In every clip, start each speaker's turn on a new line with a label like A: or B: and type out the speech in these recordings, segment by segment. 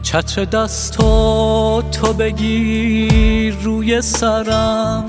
A: چتر دستو تو بگیر روی سرم،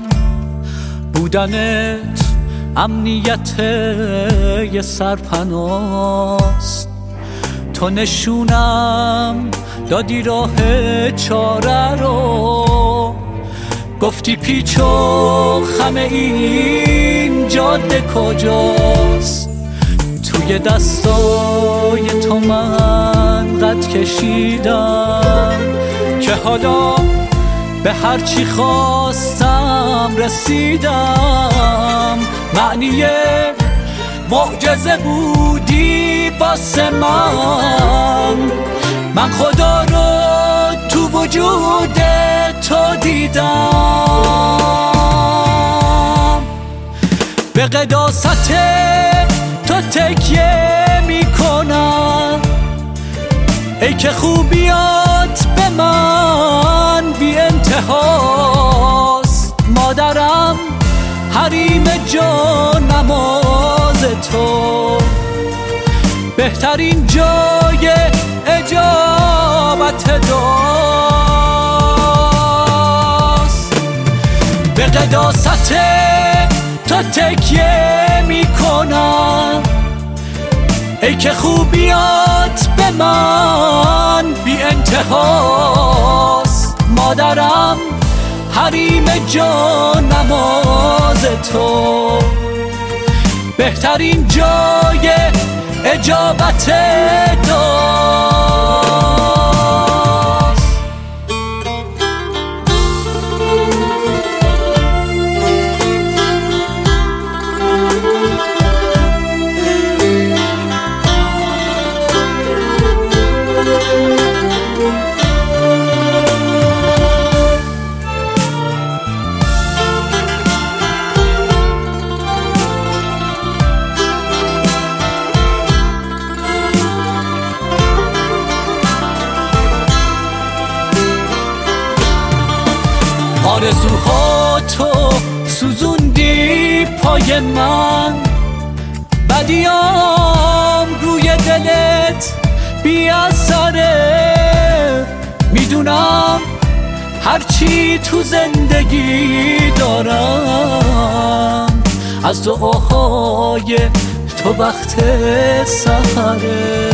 A: بودنت امنیت یه سرپناست. تو نشونم دادی راه چاره رو، گفتی پیچ و خم این جاده کجاست. توی دستای تو من قد کشیدم که حالا به هر چی خواستم رسیدم. معنی معجزه بودی واسه من خدا رو تو وجود تو دیدم. به قداست تو تکیه میکنم، ای که خوبیات به من بی انتهاست. مادرم حریم جان نماز تو، بهترین جای اجابت دعاست. به قداست تو تکیه میکنم، ای که خوبیات به من بی انتهاست. مادرم حریم جان نماز تو، بهترین جای اجابت دعاست. آرزوها تو سوزوندی پای من، بدیام روی دلت بی اثره. میدونم هرچی تو زندگی دارم از دعاهای تو وقت سحره.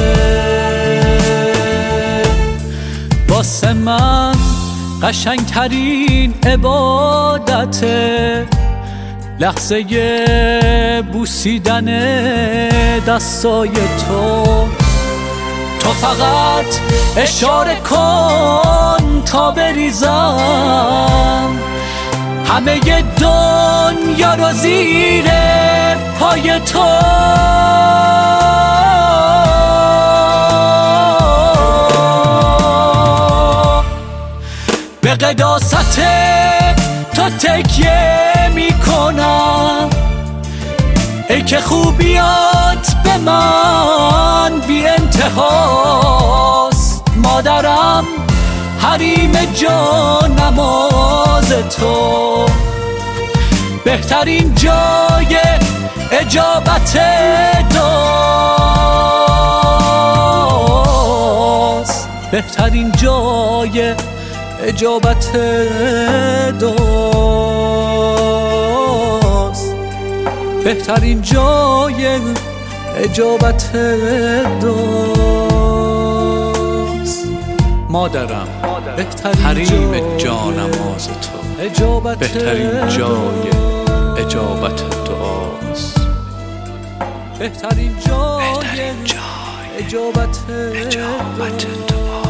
A: واسه من قشنگترین عبادته لحظه بوسیدن دستای تو. تو فقط اشاره کن تا بریزم همه دنیا رو زیر پای تو. به قداست تو تکیه میکنم، ای که خوبیات به من بی انتهاست. مادرم حریم جان نماز تو، بهترین جای اجابت دعاست. بهترین جای اجابت دعاست. بهترین جای اجابت دعاست. مادرم حریم جانماز تو، بهترین جای اجابت دعاست. بهترین جای اجابت دعاست.